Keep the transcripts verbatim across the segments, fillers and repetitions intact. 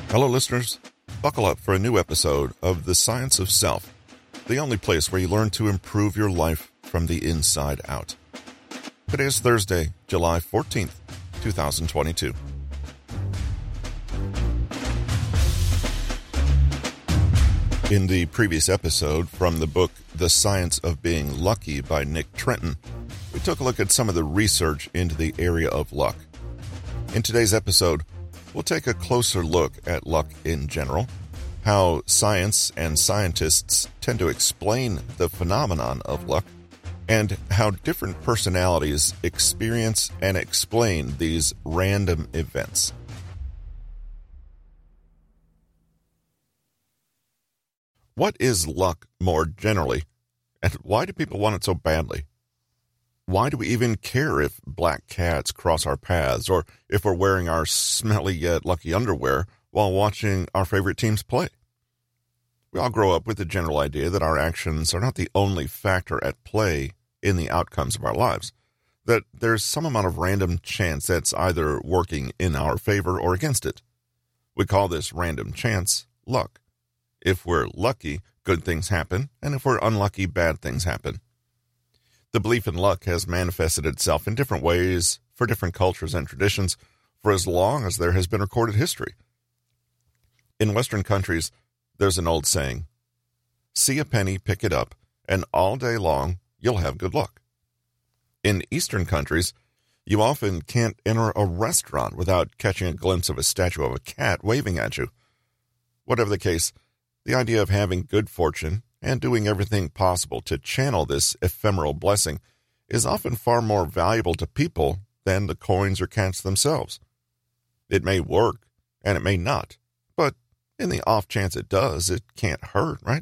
Hello, listeners. Buckle up for a new episode of The Science of Self, the only place where you learn to improve your life from the inside out. Today is Thursday, July fourteenth, twenty twenty-two. In the previous episode from the book The Science of Being Lucky by Nick Trenton, we took a look at some of the research into the area of luck. In today's episode, we'll take a closer look at luck in general, how science and scientists tend to explain the phenomenon of luck, and how different personalities experience and explain these random events. What is luck more generally, and why do people want it so badly? Why do we even care if black cats cross our paths, or if we're wearing our smelly yet lucky underwear while watching our favorite teams play? We all grow up with the general idea that our actions are not the only factor at play in the outcomes of our lives, that there's some amount of random chance that's either working in our favor or against it. We call this random chance luck. If we're lucky, good things happen, and if we're unlucky, bad things happen. The belief in luck has manifested itself in different ways for different cultures and traditions for as long as there has been recorded history. In Western countries, there's an old saying, "See a penny, pick it up, and all day long you'll have good luck." In Eastern countries, you often can't enter a restaurant without catching a glimpse of a statue of a cat waving at you. Whatever the case, the idea of having good fortune and doing everything possible to channel this ephemeral blessing is often far more valuable to people than the coins or cats themselves. It may work, and it may not, but in the off chance it does, it can't hurt, right?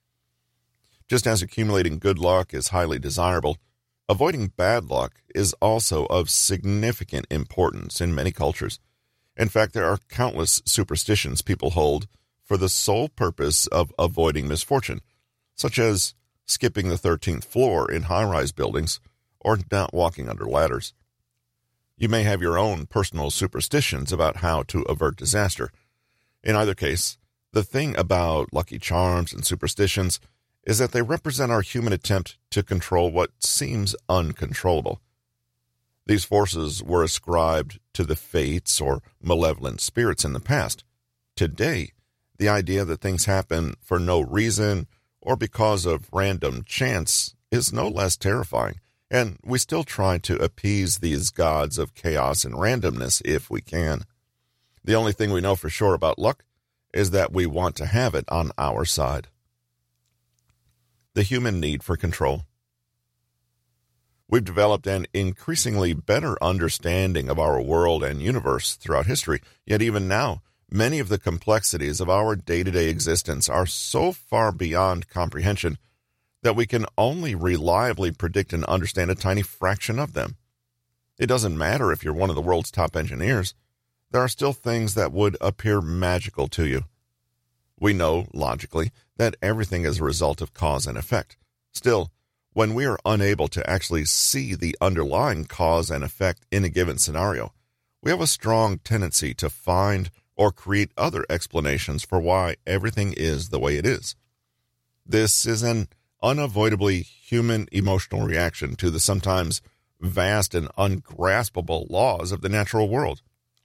Just as accumulating good luck is highly desirable, avoiding bad luck is also of significant importance in many cultures. In fact, there are countless superstitions people hold for the sole purpose of avoiding misfortune, such as skipping the thirteenth floor in high-rise buildings or not walking under ladders. You may have your own personal superstitions about how to avert disaster. In either case, the thing about lucky charms and superstitions is that they represent our human attempt to control what seems uncontrollable. These forces were ascribed to the fates or malevolent spirits in the past. Today, the idea that things happen for no reason or because of random chance is no less terrifying, and we still try to appease these gods of chaos and randomness if we can. The only thing we know for sure about luck is that we want to have it on our side. The human need for control. We've developed an increasingly better understanding of our world and universe throughout history, yet even now, many of the complexities of our day-to-day existence are so far beyond comprehension that we can only reliably predict and understand a tiny fraction of them. It doesn't matter if you're one of the world's top engineers. There are still things that would appear magical to you. We know, logically, that everything is a result of cause and effect. Still, when we are unable to actually see the underlying cause and effect in a given scenario, we have a strong tendency to find or create other explanations for why everything is the way it is. This is an unavoidably human emotional reaction to the sometimes vast and ungraspable laws of the natural world.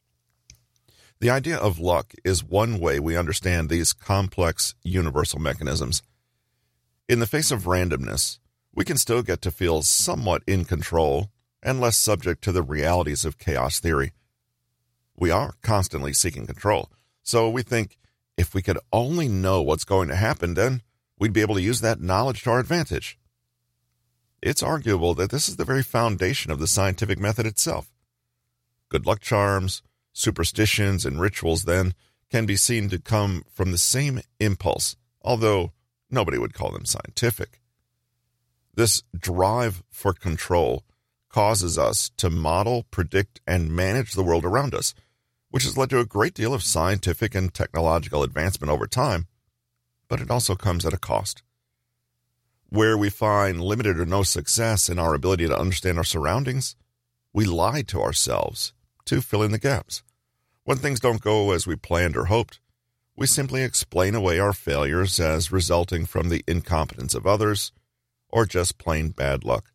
The idea of luck is one way we understand these complex universal mechanisms. In the face of randomness, we can still get to feel somewhat in control and less subject to the realities of chaos theory. We are constantly seeking control, so we think if we could only know what's going to happen, then we'd be able to use that knowledge to our advantage. It's arguable that this is the very foundation of the scientific method itself. Good luck charms, superstitions, and rituals, then, can be seen to come from the same impulse, although nobody would call them scientific. This drive for control causes us to model, predict, and manage the world around us, which has led to a great deal of scientific and technological advancement over time, but it also comes at a cost. Where we find limited or no success in our ability to understand our surroundings, we lie to ourselves to fill in the gaps. When things don't go as we planned or hoped, we simply explain away our failures as resulting from the incompetence of others or just plain bad luck.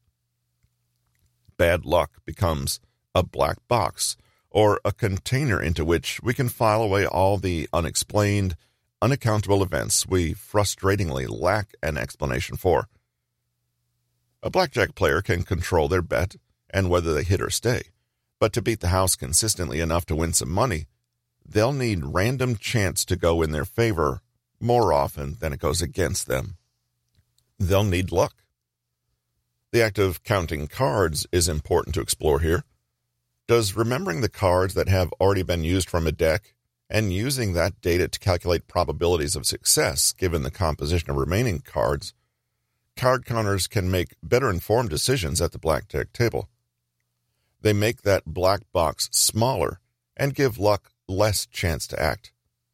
Bad luck becomes a black box or a container into which we can file away all the unexplained, unaccountable events we frustratingly lack an explanation for. A blackjack player can control their bet and whether they hit or stay, but to beat the house consistently enough to win some money, they'll need random chance to go in their favor more often than it goes against them. They'll need luck. The act of counting cards is important to explore here. Does remembering the cards that have already been used from a deck and using that data to calculate probabilities of success given the composition of remaining cards, card counters can make better informed decisions at the blackjack table. They make that black box smaller and give luck less chance to act.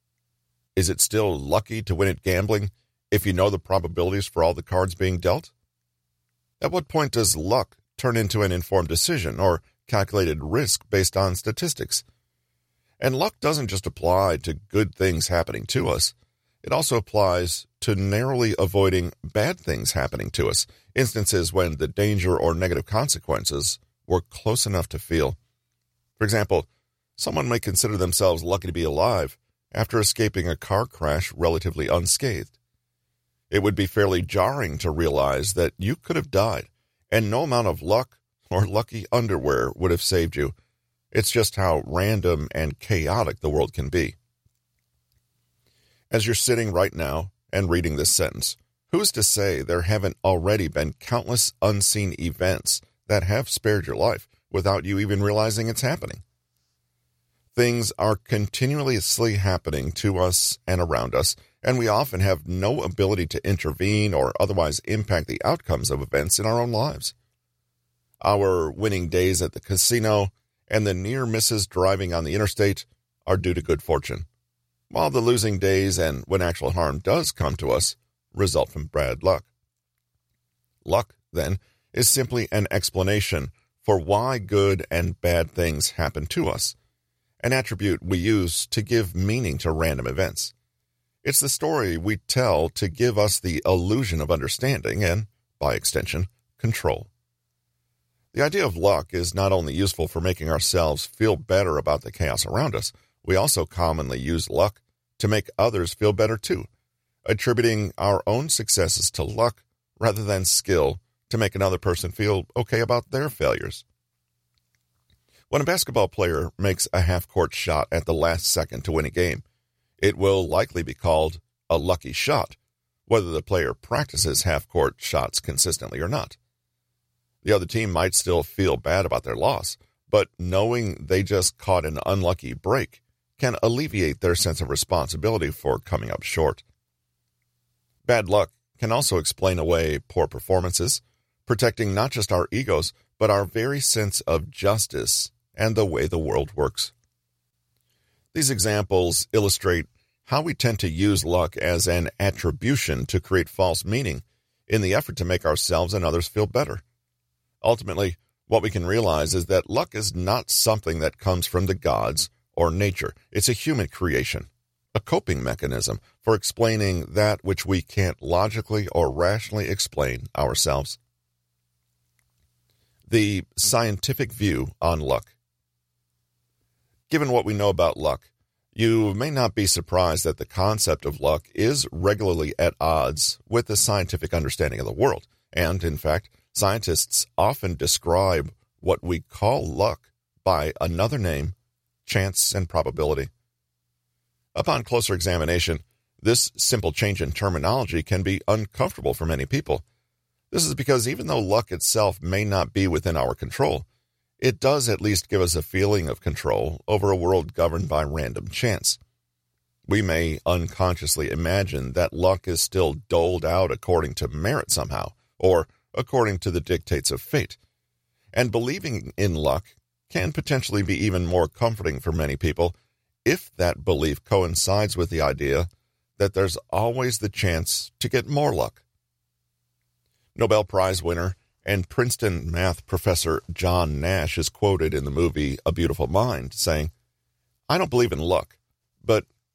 Is it still lucky to win at gambling if you know the probabilities for all the cards being dealt? At what point does luck turn into an informed decision or calculated risk based on statistics? And luck doesn't just apply to good things happening to us. It also applies to narrowly avoiding bad things happening to us, instances when the danger or negative consequences were close enough to feel. For example, someone may consider themselves lucky to be alive after escaping a car crash relatively unscathed. It would be fairly jarring to realize that you could have died, and no amount of luck or lucky underwear would have saved you. It's just how random and chaotic the world can be. As you're sitting right now and reading this sentence, who's to say there haven't already been countless unseen events that have spared your life without you even realizing it's happening? Things are continuously happening to us and around us, and we often have no ability to intervene or otherwise impact the outcomes of events in our own lives. Our winning days at the casino and the near misses driving on the interstate are due to good fortune, while the losing days and when actual harm does come to us result from bad luck. Luck, then, is simply an explanation for why good and bad things happen to us, an attribute we use to give meaning to random events. It's the story we tell to give us the illusion of understanding and, by extension, control. The idea of luck is not only useful for making ourselves feel better about the chaos around us, we also commonly use luck to make others feel better too, attributing our own successes to luck rather than skill to make another person feel okay about their failures. When a basketball player makes a half-court shot at the last second to win a game, it will likely be called a lucky shot, whether the player practices half-court shots consistently or not. The other team might still feel bad about their loss, but knowing they just caught an unlucky break can alleviate their sense of responsibility for coming up short. Bad luck can also explain away poor performances, protecting not just our egos, but our very sense of justice and the way the world works. These examples illustrate how we tend to use luck as an attribution to create false meaning in the effort to make ourselves and others feel better. Ultimately, what we can realize is that luck is not something that comes from the gods or nature. It's a human creation, a coping mechanism for explaining that which we can't logically or rationally explain ourselves. The scientific view on luck. Given what we know about luck, you may not be surprised that the concept of luck is regularly at odds with the scientific understanding of the world, and, in fact, scientists often describe what we call luck by another name, chance and probability. Upon closer examination, this simple change in terminology can be uncomfortable for many people. This is because even though luck itself may not be within our control, it does at least give us a feeling of control over a world governed by random chance. We may unconsciously imagine that luck is still doled out according to merit somehow, or according to the dictates of fate. And believing in luck can potentially be even more comforting for many people if that belief coincides with the idea that there's always the chance to get more luck. Nobel Prize winner and Princeton math professor John Nash is quoted in the movie A Beautiful Mind saying, "I don't believe in luck, but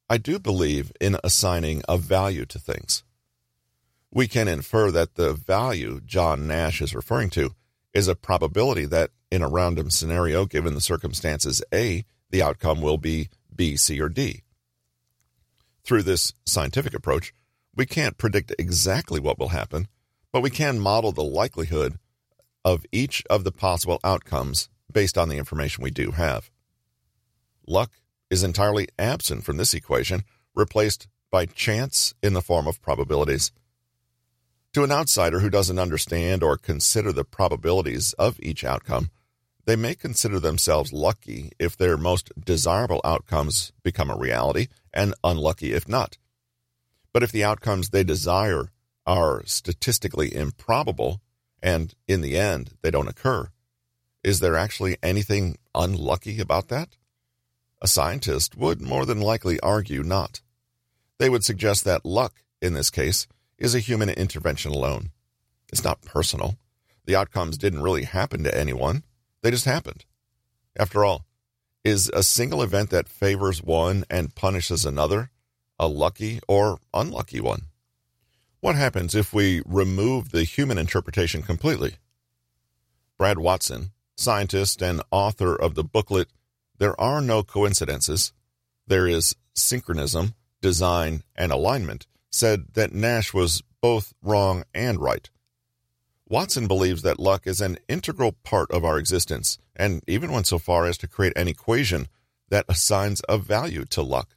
I do believe in assigning a value to things. We can infer that the value John Nash is referring to is a probability that in a random scenario, given the circumstances A, the outcome will be B, C, or D. Through this scientific approach, we can't predict exactly what will happen, but we can model the likelihood of each of the possible outcomes based on the information we do have. Luck is entirely absent from this equation, replaced by chance in the form of probabilities. To an outsider who doesn't understand or consider the probabilities of each outcome, they may consider themselves lucky if their most desirable outcomes become a reality and unlucky if not. But if the outcomes they desire are statistically improbable and in the end they don't occur, is there actually anything unlucky about that? A scientist would more than likely argue not. They would suggest that luck, in this case, is a human intervention alone. It's not personal. The outcomes didn't really happen to anyone. They just happened. After all, is a single event that favors one and punishes another a lucky or unlucky one? What happens if we remove the human interpretation completely? Brad Watson, scientist and author of the booklet There Are No Coincidences, There Is Synchronism, Design, and Alignment, said that Nash was both wrong and right. Watson believes that luck is an integral part of our existence, and even went so far as to create an equation that assigns a value to luck.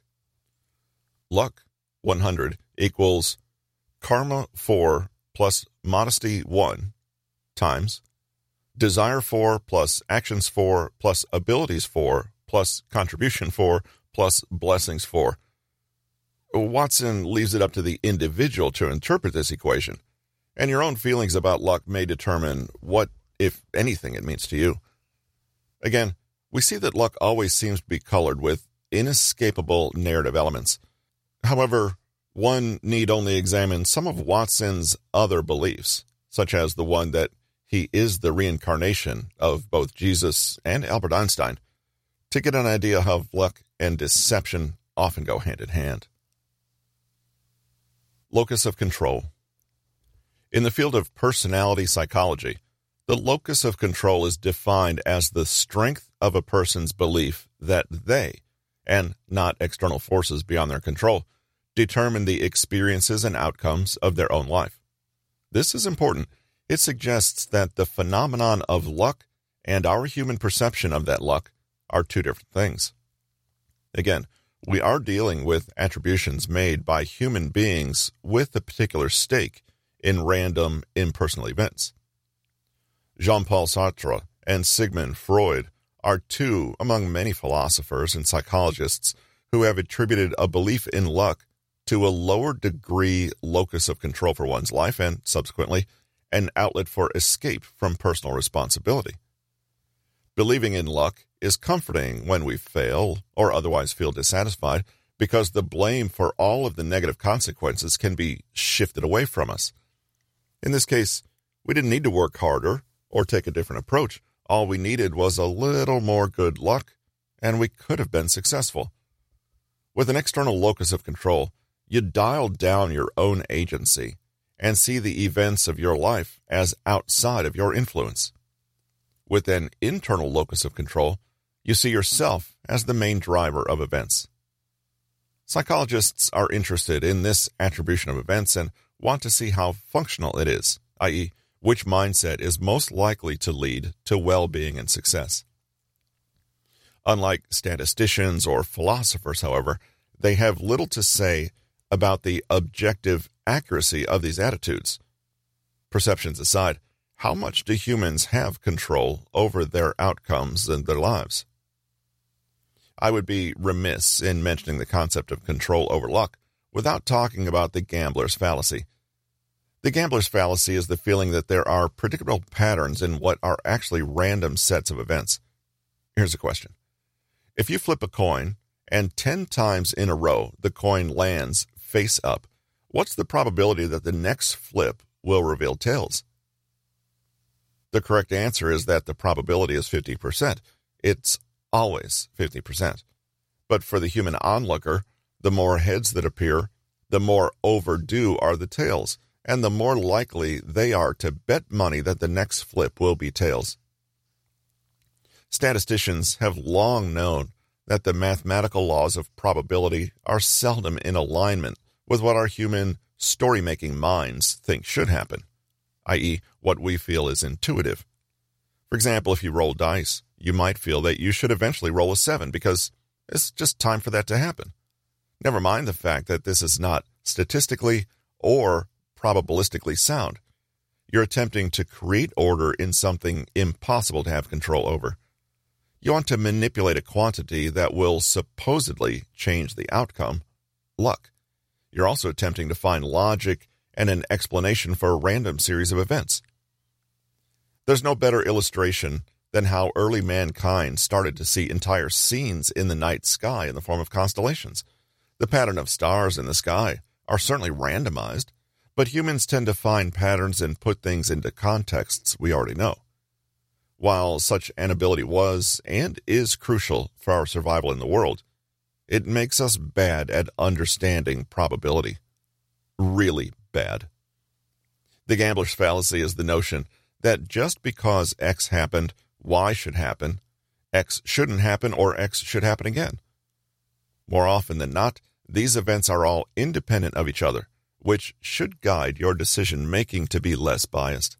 Luck one hundred equals karma four plus modesty one times desire four plus actions four plus abilities four plus contribution four plus blessings four. Watson leaves it up to the individual to interpret this equation, and your own feelings about luck may determine what, if anything, it means to you. Again, we see that luck always seems to be colored with inescapable narrative elements. However, one need only examine some of Watson's other beliefs, such as the one that he is the reincarnation of both Jesus and Albert Einstein, to get an idea how luck and deception often go hand in hand. Locus of control. In the field of personality psychology, the locus of control is defined as the strength of a person's belief that they, and not external forces beyond their control, determine the experiences and outcomes of their own life. This is important. It suggests that the phenomenon of luck and our human perception of that luck are two different things. Again, we are dealing with attributions made by human beings with a particular stake in random, impersonal events. Jean-Paul Sartre and Sigmund Freud are two among many philosophers and psychologists who have attributed a belief in luck to a lower degree locus of control for one's life and, subsequently, an outlet for escape from personal responsibility. Believing in luck is comforting when we fail or otherwise feel dissatisfied because the blame for all of the negative consequences can be shifted away from us. In this case, we didn't need to work harder or take a different approach. All we needed was a little more good luck, and we could have been successful. With an external locus of control, you dial down your own agency and see the events of your life as outside of your influence. With an internal locus of control, you see yourself as the main driver of events. Psychologists are interested in this attribution of events and want to see how functional it is, that is, which mindset is most likely to lead to well-being and success. Unlike statisticians or philosophers, however, they have little to say about the objective accuracy of these attitudes. Perceptions aside, how much do humans have control over their outcomes and their lives? I would be remiss in mentioning the concept of control over luck without talking about the gambler's fallacy. The gambler's fallacy is the feeling that there are predictable patterns in what are actually random sets of events. Here's a question. If you flip a coin and ten times in a row the coin lands face up, what's the probability that the next flip will reveal tails? The correct answer is that the probability is fifty percent. It's always fifty percent. But for the human onlooker, The more heads that appear, the more overdue are the tails, and the more likely they are to bet money that the next flip will be tails. Statisticians have long known that the mathematical laws of probability are seldom in alignment with what our human story-making minds think should happen, that is, what we feel is intuitive. For example, if you roll dice, you might feel that you should eventually roll a seven because it's just time for that to happen. Never mind the fact that this is not statistically or probabilistically sound. You're attempting to create order in something impossible to have control over. You want to manipulate a quantity that will supposedly change the outcome, luck. You're also attempting to find logic and an explanation for a random series of events. There's no better illustration than how early mankind started to see entire scenes in the night sky in the form of constellations. The pattern of stars in the sky are certainly randomized, but humans tend to find patterns and put things into contexts we already know. While such an ability was and is crucial for our survival in the world, it makes us bad at understanding probability. Really bad. The gambler's fallacy is the notion that just because X happened, Y should happen, X shouldn't happen, or X should happen again. More often than not, these events are all independent of each other, which should guide your decision-making to be less biased.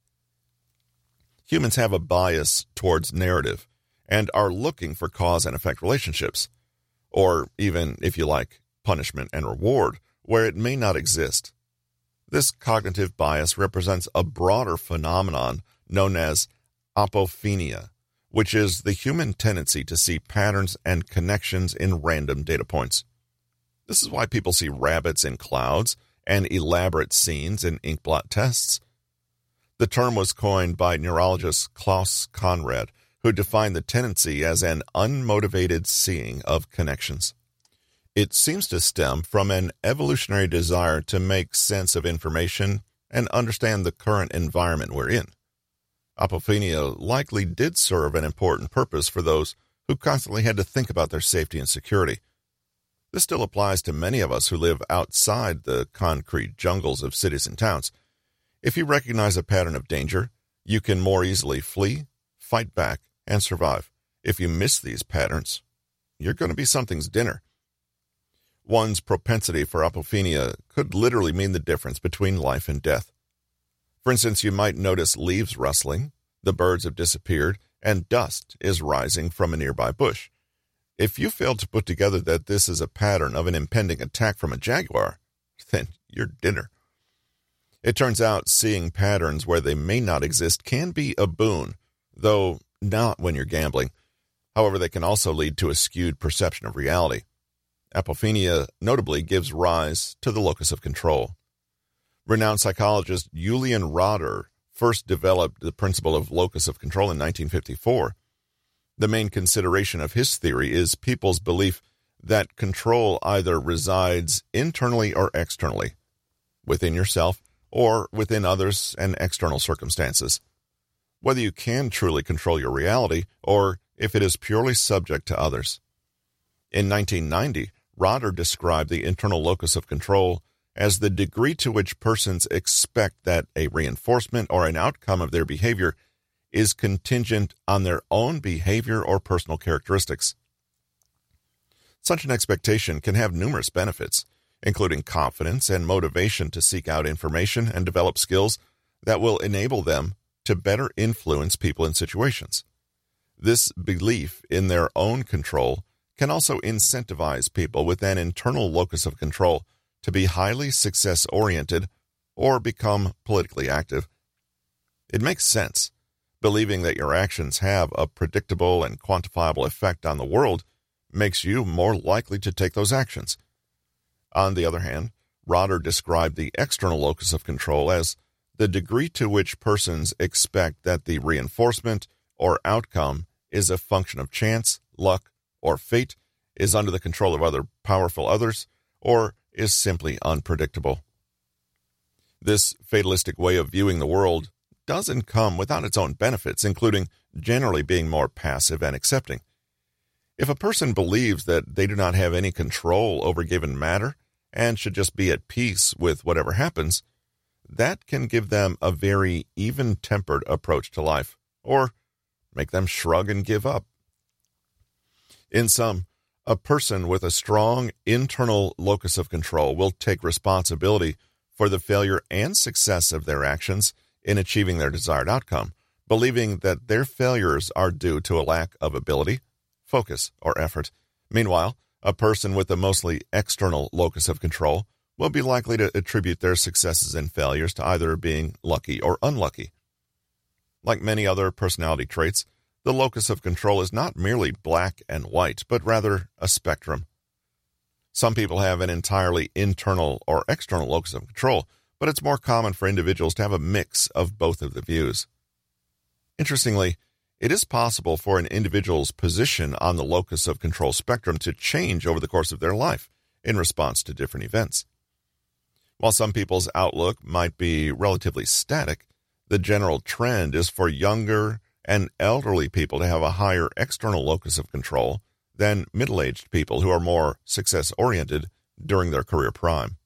Humans have a bias towards narrative and are looking for cause and effect relationships, or even, if you like, punishment and reward, where it may not exist. This cognitive bias represents a broader phenomenon known as apophenia, which is the human tendency to see patterns and connections in random data points. This is why people see rabbits in clouds and elaborate scenes in inkblot tests. The term was coined by neurologist Klaus Conrad, who defined the tendency as an unmotivated seeing of connections. It seems to stem from an evolutionary desire to make sense of information and understand the current environment we're in. Apophenia likely did serve an important purpose for those who constantly had to think about their safety and security. This still applies to many of us who live outside the concrete jungles of cities and towns. If you recognize a pattern of danger, you can more easily flee, fight back, and survive. If you miss these patterns, you're going to be something's dinner. One's propensity for apophenia could literally mean the difference between life and death. For instance, you might notice leaves rustling, the birds have disappeared, and dust is rising from a nearby bush. If you fail to put together that this is a pattern of an impending attack from a jaguar, then you're dinner. It turns out seeing patterns where they may not exist can be a boon, though not when you're gambling. However, they can also lead to a skewed perception of reality. Apophenia notably gives rise to the locus of control. Renowned psychologist Julian Rotter first developed the principle of locus of control in nineteen fifty-four. The main consideration of his theory is people's belief that control either resides internally or externally, within yourself or within others and external circumstances. Whether you can truly control your reality or if it is purely subject to others. In nineteen ninety, Rotter described the internal locus of control as the degree to which persons expect that a reinforcement or an outcome of their behavior is contingent on their own behavior or personal characteristics. Such an expectation can have numerous benefits, including confidence and motivation to seek out information and develop skills that will enable them to better influence people in situations. This belief in their own control can also incentivize people with an internal locus of control to be highly success-oriented or become politically active. It makes sense. Believing that your actions have a predictable and quantifiable effect on the world makes you more likely to take those actions. On the other hand, Rotter described the external locus of control as the degree to which persons expect that the reinforcement or outcome is a function of chance, luck, or fate, is under the control of other powerful others, or is simply unpredictable. This fatalistic way of viewing the world doesn't come without its own benefits, including generally being more passive and accepting. If a person believes that they do not have any control over given matter and should just be at peace with whatever happens, that can give them a very even-tempered approach to life, or make them shrug and give up. In sum, a person with a strong internal locus of control will take responsibility for the failure and success of their actions in achieving their desired outcome, believing that their failures are due to a lack of ability, focus, or effort. Meanwhile, a person with a mostly external locus of control will be likely to attribute their successes and failures to either being lucky or unlucky. Like many other personality traits, the locus of control is not merely black and white, but rather a spectrum. Some people have an entirely internal or external locus of control, but it's more common for individuals to have a mix of both of the views. Interestingly, it is possible for an individual's position on the locus of control spectrum to change over the course of their life in response to different events. While some people's outlook might be relatively static, the general trend is for younger and elderly people to have a higher external locus of control than middle-aged people who are more success-oriented during their career prime.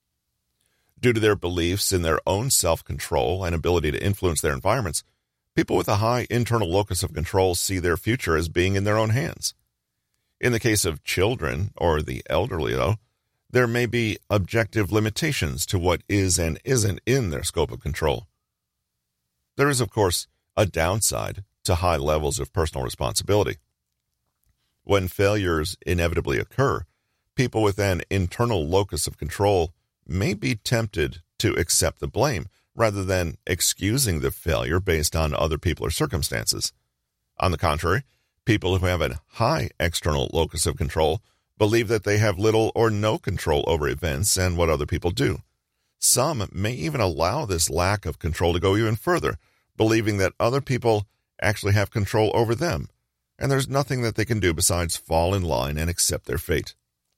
Due to their beliefs in their own self-control and ability to influence their environments, people with a high internal locus of control see their future as being in their own hands. In the case of children or the elderly, though, there may be objective limitations to what is and isn't in their scope of control. There is, of course, a downside to high levels of personal responsibility. When failures inevitably occur, people with an internal locus of control may be tempted to accept the blame rather than excusing the failure based on other people or circumstances. On the contrary, people who have a high external locus of control believe that they have little or no control over events and what other people do. Some may even allow this lack of control to go even further, believing that other people actually have control over them, and there's nothing that they can do besides fall in line and accept their fate.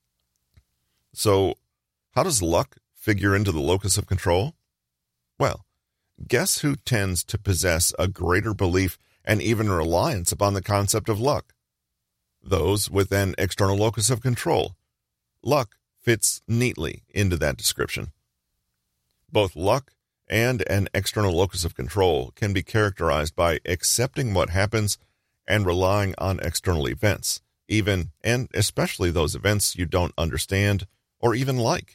So, how does luck figure into the locus of control? Well, guess who tends to possess a greater belief and even reliance upon the concept of luck? Those with an external locus of control. Luck fits neatly into that description. Both luck and an external locus of control can be characterized by accepting what happens and relying on external events, even and especially those events you don't understand or even like.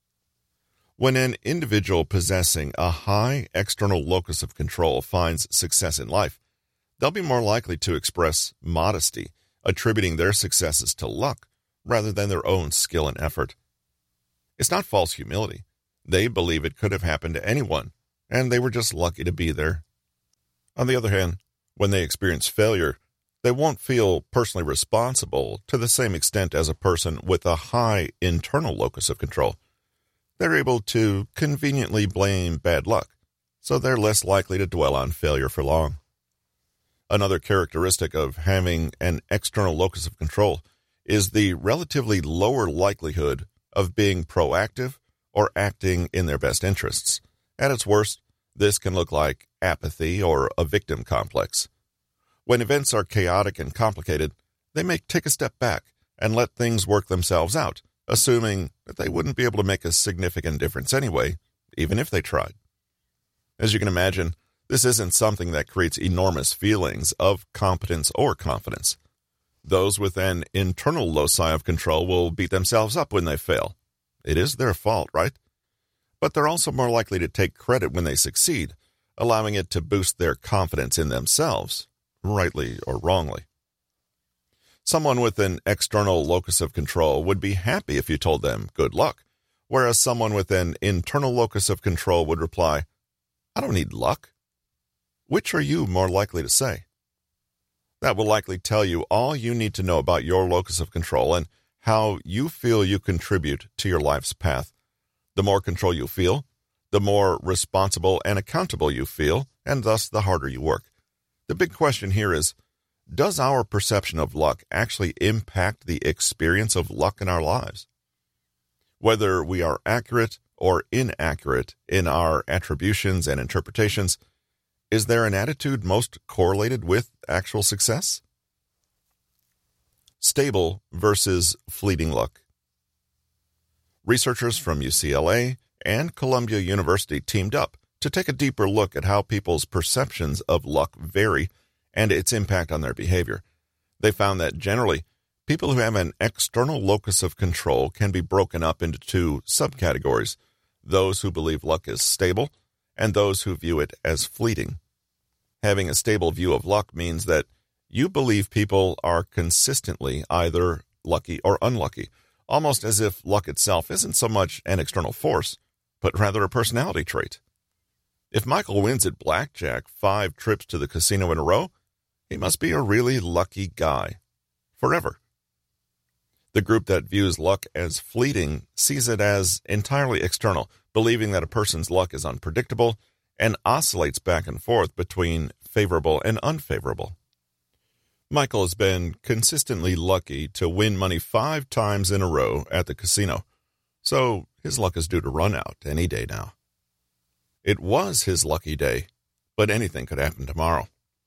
When an individual possessing a high external locus of control finds success in life, they'll be more likely to express modesty, attributing their successes to luck rather than their own skill and effort. It's not false humility. They believe it could have happened to anyone, and they were just lucky to be there. On the other hand, when they experience failure, they won't feel personally responsible to the same extent as a person with a high internal locus of control. They're able to conveniently blame bad luck, so they're less likely to dwell on failure for long. Another characteristic of having an external locus of control is the relatively lower likelihood of being proactive or acting in their best interests. At its worst, this can look like apathy or a victim complex. When events are chaotic and complicated, they may take a step back and let things work themselves out, assuming that they wouldn't be able to make a significant difference anyway, even if they tried. As you can imagine, this isn't something that creates enormous feelings of competence or confidence. Those with an internal loci of control will beat themselves up when they fail. It is their fault, right? But they're also more likely to take credit when they succeed, allowing it to boost their confidence in themselves, rightly or wrongly. Someone with an external locus of control would be happy if you told them good luck, whereas someone with an internal locus of control would reply, I don't need luck. Which are you more likely to say? That will likely tell you all you need to know about your locus of control and how you feel you contribute to your life's path. The more control you feel, the more responsible and accountable you feel, and thus the harder you work. The big question here is, does our perception of luck actually impact the experience of luck in our lives? Whether we are accurate or inaccurate in our attributions and interpretations, is there an attitude most correlated with actual success? stable versus fleeting luck. Researchers from U C L A and Columbia University teamed up to take a deeper look at how people's perceptions of luck vary and its impact on their behavior. They found that generally, people who have an external locus of control can be broken up into two subcategories: those who believe luck is stable and those who view it as fleeting. Having a stable view of luck means that you believe people are consistently either lucky or unlucky, almost as if luck itself isn't so much an external force, but rather a personality trait. If Michael wins at blackjack five trips to the casino in a row, he must be a really lucky guy. Forever. The group that views luck as fleeting sees it as entirely external, believing that a person's luck is unpredictable and oscillates back and forth between favorable and unfavorable. Michael has been consistently lucky to win money five times in a row at the casino, so his luck is due to run out any day now. It was his lucky day, but anything could happen tomorrow.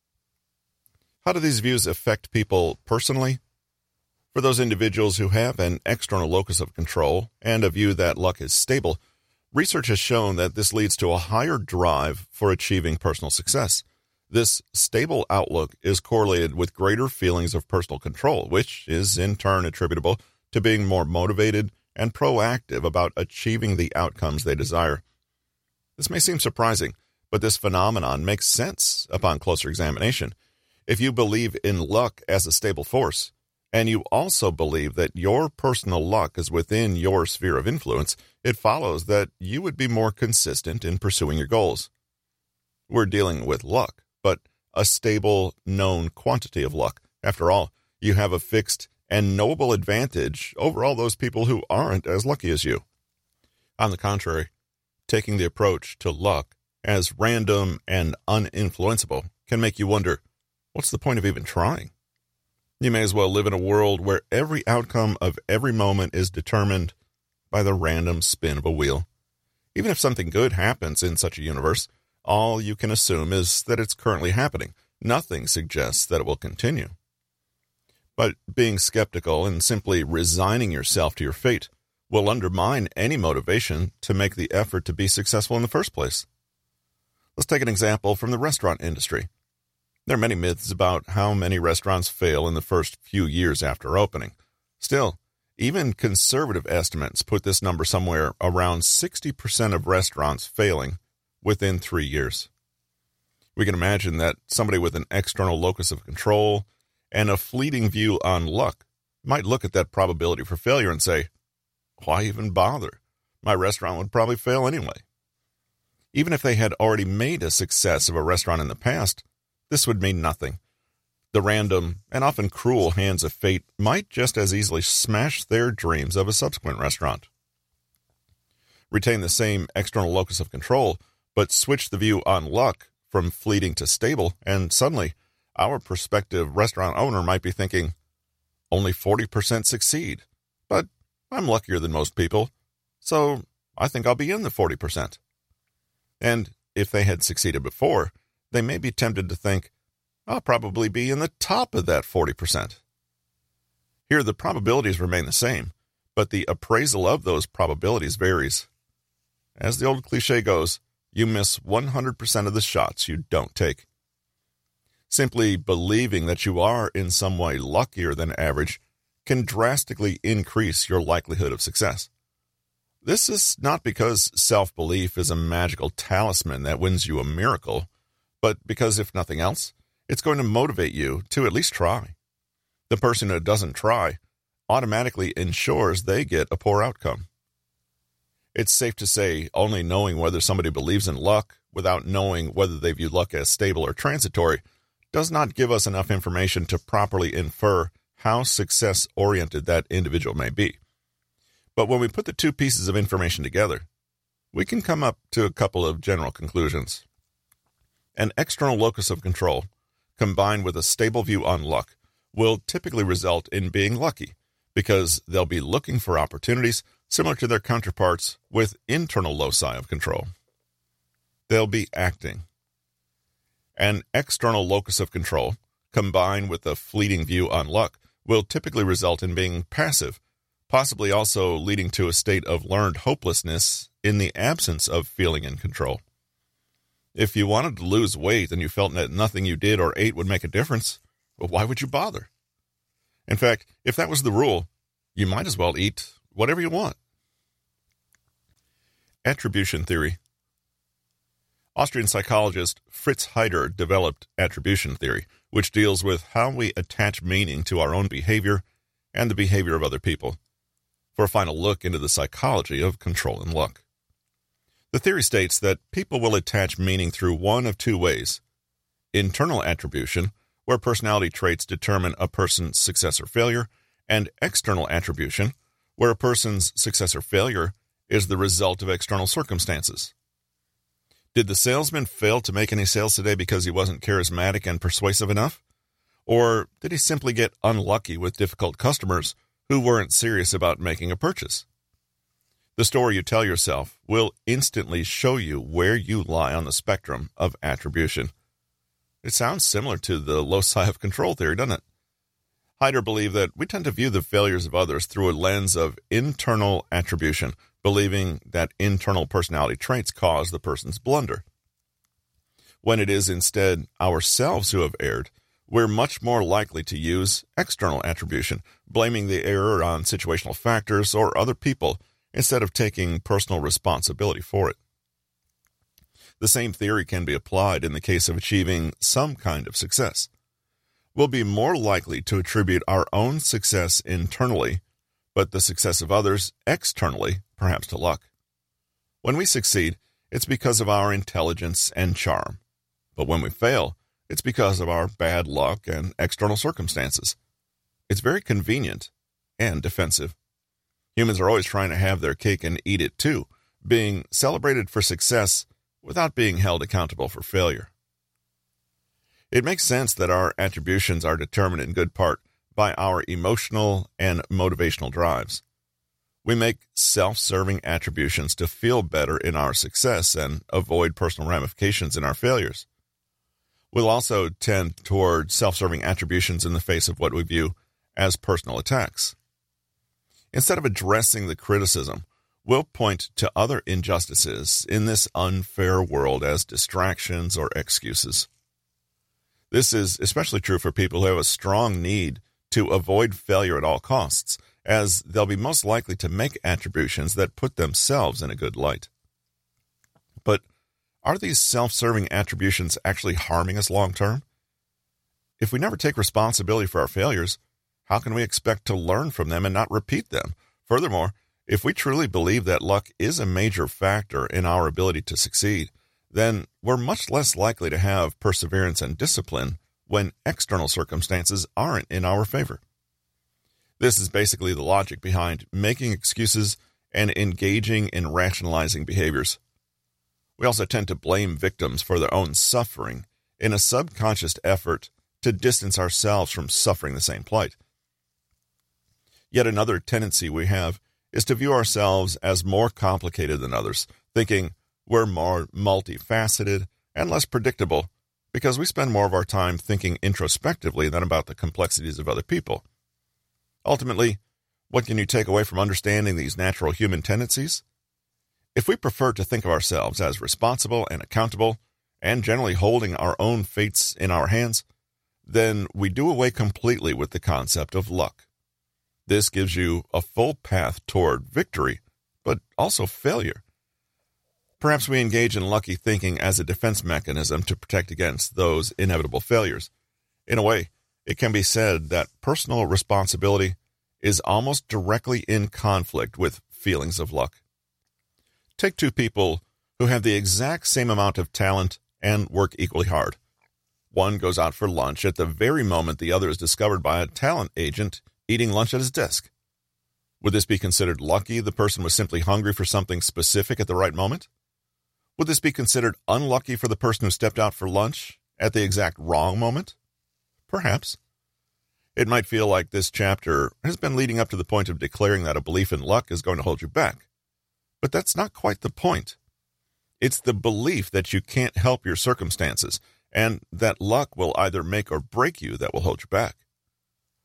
How do these views affect people personally? For those individuals who have an external locus of control and a view that luck is stable, research has shown that this leads to a higher drive for achieving personal success. This stable outlook is correlated with greater feelings of personal control, which is in turn attributable to being more motivated and proactive about achieving the outcomes they desire. This may seem surprising, but this phenomenon makes sense upon closer examination. If you believe in luck as a stable force, and you also believe that your personal luck is within your sphere of influence, it follows that you would be more consistent in pursuing your goals. We're dealing with luck, but a stable, known quantity of luck. After all, you have a fixed and knowable advantage over all those people who aren't as lucky as you. On the contrary, taking the approach to luck as random and uninfluenceable can make you wonder, what's the point of even trying? You may as well live in a world where every outcome of every moment is determined by the random spin of a wheel. Even if something good happens in such a universe, all you can assume is that it's currently happening. Nothing suggests that it will continue. But being skeptical and simply resigning yourself to your fate will undermine any motivation to make the effort to be successful in the first place. Let's take an example from the restaurant industry. There are many myths about how many restaurants fail in the first few years after opening. Still, even conservative estimates put this number somewhere around sixty percent of restaurants failing within three years. We can imagine that somebody with an external locus of control and a fleeting view on luck might look at that probability for failure and say, why even bother? My restaurant would probably fail anyway. Even if they had already made a success of a restaurant in the past, this would mean nothing. The random and often cruel hands of fate might just as easily smash their dreams of a subsequent restaurant. Retain the same external locus of control, but switch the view on luck from fleeting to stable, and suddenly our prospective restaurant owner might be thinking, only forty percent succeed, but I'm luckier than most people, so I think I'll be in the forty percent. And if they had succeeded before, they may be tempted to think, I'll probably be in the top of that forty percent. Here, the probabilities remain the same, but the appraisal of those probabilities varies. As the old cliche goes, you miss one hundred percent of the shots you don't take. Simply believing that you are in some way luckier than average can drastically increase your likelihood of success. This is not because self-belief is a magical talisman that wins you a miracle, but because, if nothing else, it's going to motivate you to at least try. The person who doesn't try automatically ensures they get a poor outcome. It's safe to say only knowing whether somebody believes in luck without knowing whether they view luck as stable or transitory does not give us enough information to properly infer how success-oriented that individual may be. But when we put the two pieces of information together, we can come up to a couple of general conclusions. An external locus of control, combined with a stable view on luck, will typically result in being lucky, because they'll be looking for opportunities similar to their counterparts with internal loci of control. They'll be acting. An external locus of control, combined with a fleeting view on luck, will typically result in being passive, possibly also leading to a state of learned hopelessness in the absence of feeling in control. If you wanted to lose weight and you felt that nothing you did or ate would make a difference, well, why would you bother? In fact, if that was the rule, you might as well eat whatever you want. Attribution theory. Austrian psychologist Fritz Heider developed attribution theory, which deals with how we attach meaning to our own behavior and the behavior of other people, for a final look into the psychology of control and luck. The theory states that people will attach meaning through one of two ways: internal attribution, where personality traits determine a person's success or failure, and external attribution, where a person's success or failure is the result of external circumstances. Did the salesman fail to make any sales today because he wasn't charismatic and persuasive enough? Or did he simply get unlucky with difficult customers who weren't serious about making a purchase? The story you tell yourself will instantly show you where you lie on the spectrum of attribution. It sounds similar to the loci of control theory, doesn't it? Heider believed that we tend to view the failures of others through a lens of internal attribution, believing that internal personality traits cause the person's blunder. When it is instead ourselves who have erred, we're much more likely to use external attribution, blaming the error on situational factors or other people instead of taking personal responsibility for it. The same theory can be applied in the case of achieving some kind of success. We'll be more likely to attribute our own success internally, but the success of others externally, perhaps to luck. When we succeed, it's because of our intelligence and charm. But when we fail, it's because of our bad luck and external circumstances. It's very convenient and defensive. Humans are always trying to have their cake and eat it too, being celebrated for success without being held accountable for failure. It makes sense that our attributions are determined in good part by our emotional and motivational drives. We make self-serving attributions to feel better in our success and avoid personal ramifications in our failures. We'll also tend toward self-serving attributions in the face of what we view as personal attacks. Instead of addressing the criticism, we'll point to other injustices in this unfair world as distractions or excuses. This is especially true for people who have a strong need to avoid failure at all costs, as they'll be most likely to make attributions that put themselves in a good light. But are these self-serving attributions actually harming us long-term? If we never take responsibility for our failures, how can we expect to learn from them and not repeat them? Furthermore, if we truly believe that luck is a major factor in our ability to succeed, then we're much less likely to have perseverance and discipline when external circumstances aren't in our favor. This is basically the logic behind making excuses and engaging in rationalizing behaviors. We also tend to blame victims for their own suffering in a subconscious effort to distance ourselves from suffering the same plight. Yet another tendency we have is to view ourselves as more complicated than others, thinking we're more multifaceted and less predictable because we spend more of our time thinking introspectively than about the complexities of other people. Ultimately, what can you take away from understanding these natural human tendencies? If we prefer to think of ourselves as responsible and accountable, and generally holding our own fates in our hands, then we do away completely with the concept of luck. This gives you a full path toward victory, but also failure. Perhaps we engage in lucky thinking as a defense mechanism to protect against those inevitable failures. In a way, it can be said that personal responsibility is almost directly in conflict with feelings of luck. Take two people who have the exact same amount of talent and work equally hard. One goes out for lunch at the very moment the other is discovered by a talent agent eating lunch at his desk. Would this be considered lucky the person was simply hungry for something specific at the right moment? Would this be considered unlucky for the person who stepped out for lunch at the exact wrong moment? Perhaps. It might feel like this chapter has been leading up to the point of declaring that a belief in luck is going to hold you back. But that's not quite the point. It's the belief that you can't help your circumstances and that luck will either make or break you that will hold you back.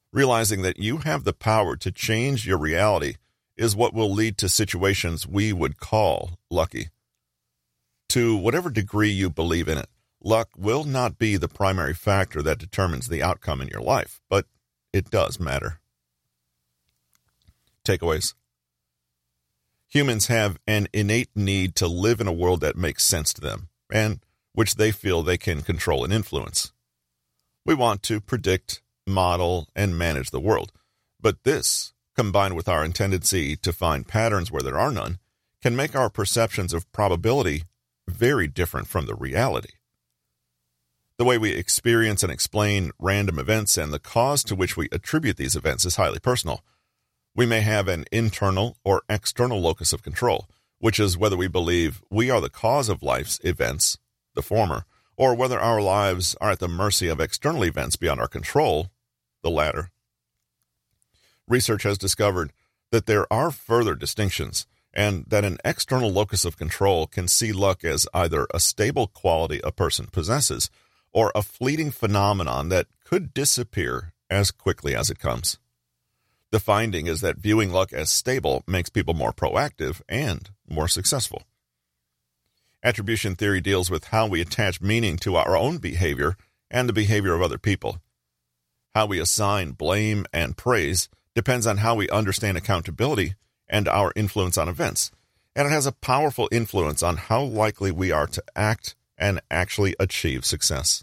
Realizing that you have the power to change your reality is what will lead to situations we would call lucky. To whatever degree you believe in it, luck will not be the primary factor that determines the outcome in your life, but it does matter. Takeaways. Humans have an innate need to live in a world that makes sense to them, and which they feel they can control and influence. We want to predict, model, and manage the world, but this, combined with our tendency to find patterns where there are none, can make our perceptions of probability very different from the reality. The way we experience and explain random events and the cause to which we attribute these events is highly personal. We may have an internal or external locus of control, which is whether we believe we are the cause of life's events, the former, or whether our lives are at the mercy of external events beyond our control, the latter. Research has discovered that there are further distinctions, and that an external locus of control can see luck as either a stable quality a person possesses or a fleeting phenomenon that could disappear as quickly as it comes. The finding is that viewing luck as stable makes people more proactive and more successful. Attribution theory deals with how we attach meaning to our own behavior and the behavior of other people. How we assign blame and praise depends on how we understand accountability and our influence on events, and it has a powerful influence on how likely we are to act and actually achieve success.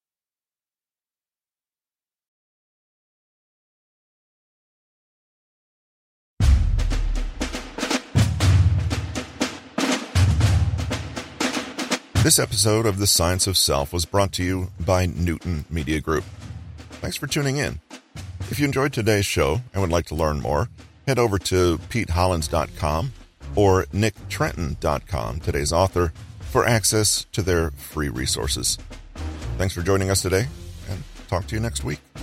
This episode of The Science of Self was brought to you by Newton Media Group. Thanks for tuning in. If you enjoyed today's show and would like to learn more, head over to pete hollins dot com or nick trenton dot com, today's author, for access to their free resources. Thanks for joining us today, and talk to you next week.